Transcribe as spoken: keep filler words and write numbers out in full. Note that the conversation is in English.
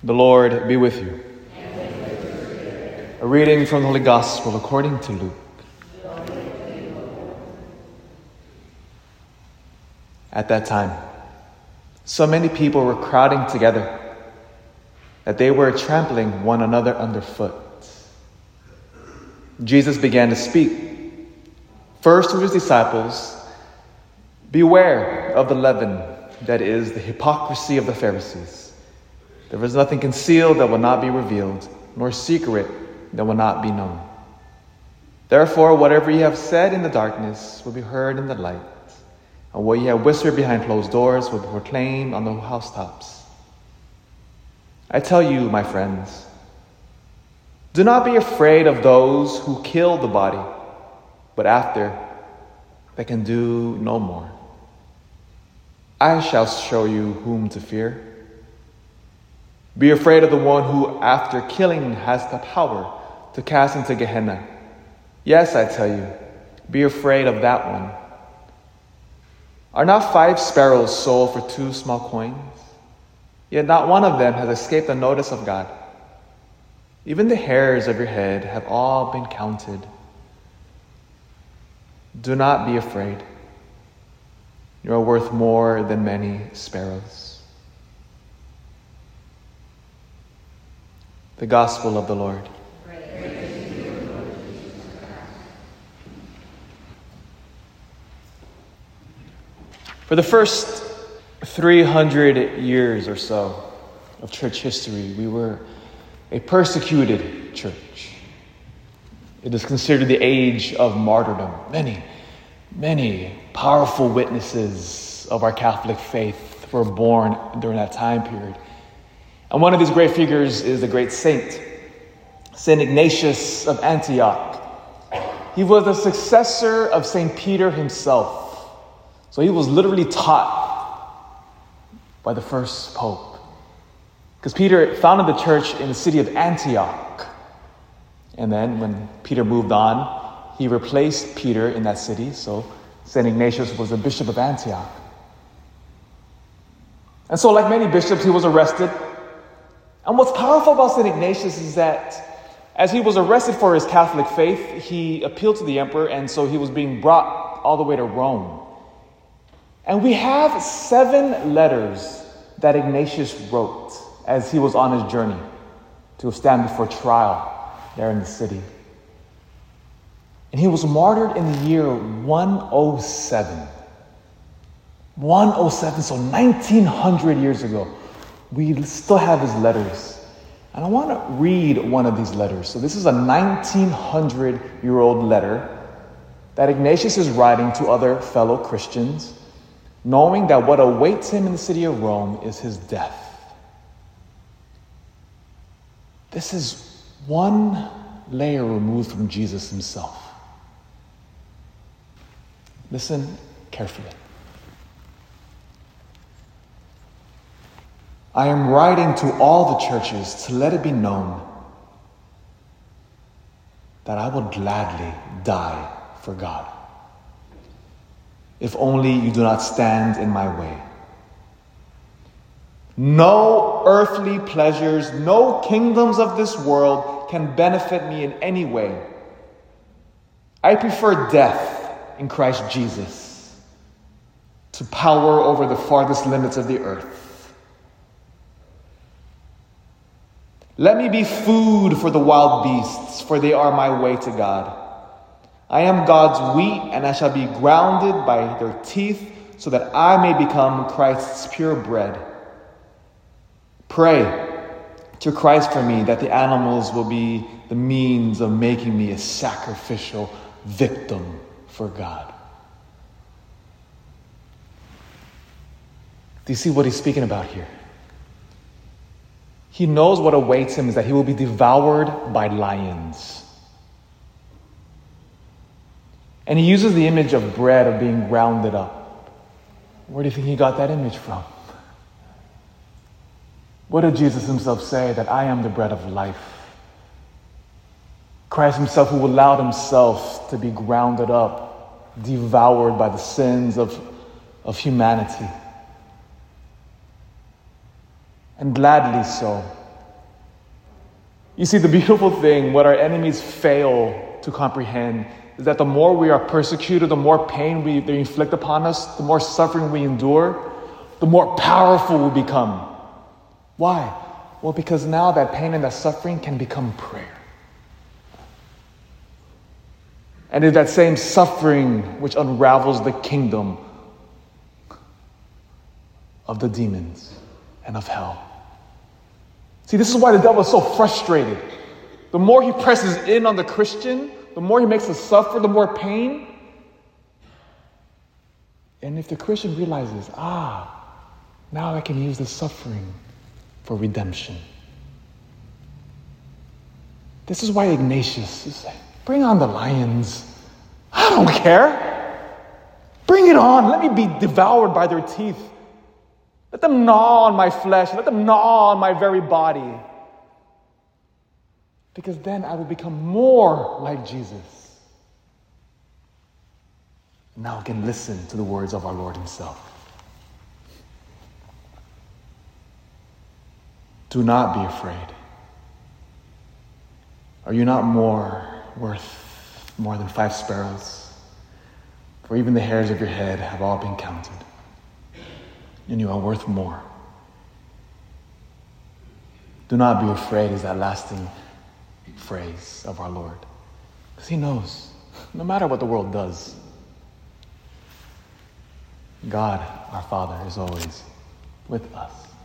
The Lord be with you. A reading from the Holy Gospel according to Luke. At that time, so many people were crowding together that they were trampling one another underfoot. Jesus began to speak, first to his disciples, "Beware of the leaven, that is, the hypocrisy of the Pharisees. There is nothing concealed that will not be revealed, nor secret that will not be known. Therefore, whatever you have said in the darkness will be heard in the light, and what you have whispered behind closed doors will be proclaimed on the housetops. I tell you, my friends, do not be afraid of those who kill the body, but after they can do no more. I shall show you whom to fear. Be afraid of the one who, after killing, has the power to cast into Gehenna. Yes, I tell you, be afraid of that one. Are not five sparrows sold for two small coins? Yet not one of them has escaped the notice of God. Even the hairs of your head have all been counted. Do not be afraid. You are worth more than many sparrows." The Gospel of the Lord. For the first three hundred years or so of church history, we were a persecuted church. It is considered the age of martyrdom. Many, many powerful witnesses of our Catholic faith were born during that time period. And one of these great figures is the great saint, Saint Ignatius of Antioch. He was the successor of Saint Peter himself. So he was literally taught by the first pope. Because Peter founded the church in the city of Antioch. And then when Peter moved on, he replaced Peter in that city. So Saint Ignatius was the bishop of Antioch. And so like many bishops, he was arrested. And what's powerful about Saint Ignatius is that as he was arrested for his Catholic faith, he appealed to the emperor, and so he was being brought all the way to Rome. And we have seven letters that Ignatius wrote as he was on his journey to stand before trial there in the city. And he was martyred in the year one oh seven. one oh seven, so nineteen hundred years ago. We still have his letters. And I want to read one of these letters. So this is a nineteen hundred year old letter that Ignatius is writing to other fellow Christians, knowing that what awaits him in the city of Rome is his death. This is one layer removed from Jesus himself. Listen carefully. I am writing to all the churches to let it be known that I would gladly die for God, if only you do not stand in my way. No earthly pleasures, no kingdoms of this world can benefit me in any way. I prefer death in Christ Jesus to power over the farthest limits of the earth. Let me be food for the wild beasts, for they are my way to God. I am God's wheat, and I shall be grounded by their teeth, so that I may become Christ's pure bread. Pray to Christ for me, that the animals will be the means of making me a sacrificial victim for God. Do you see what he's speaking about here? He knows what awaits him is that he will be devoured by lions. And he uses the image of bread, of being grounded up. Where do you think he got that image from? What did Jesus himself say? That I am the bread of life. Christ himself, who allowed himself to be grounded up, devoured by the sins of, of humanity. And gladly so, You see, the beautiful thing, what our enemies fail to comprehend, is that the more we are persecuted, the more pain we, they inflict upon us, the more suffering we endure, the more powerful we become. Why? Well, because now that pain and that suffering can become prayer. And it's that same suffering which unravels the kingdom of the demons and of hell. See, this is why the devil is so frustrated. The more he presses in on the Christian, the more he makes us suffer, the more pain. And if the Christian realizes, ah, now I can use this suffering for redemption. This is why Ignatius is saying, bring on the lions. I don't care. Bring it on. Let me be devoured by their teeth. Let them gnaw on my flesh. Let them gnaw on my very body. Because then I will become more like Jesus. Now I can listen to the words of our Lord himself. Do not be afraid. Are you not more worth more than five sparrows? For even the hairs of your head have all been counted. And you are worth more. Do not be afraid is that lasting phrase of our Lord. Because he knows, no matter what the world does, God, our Father, is always with us.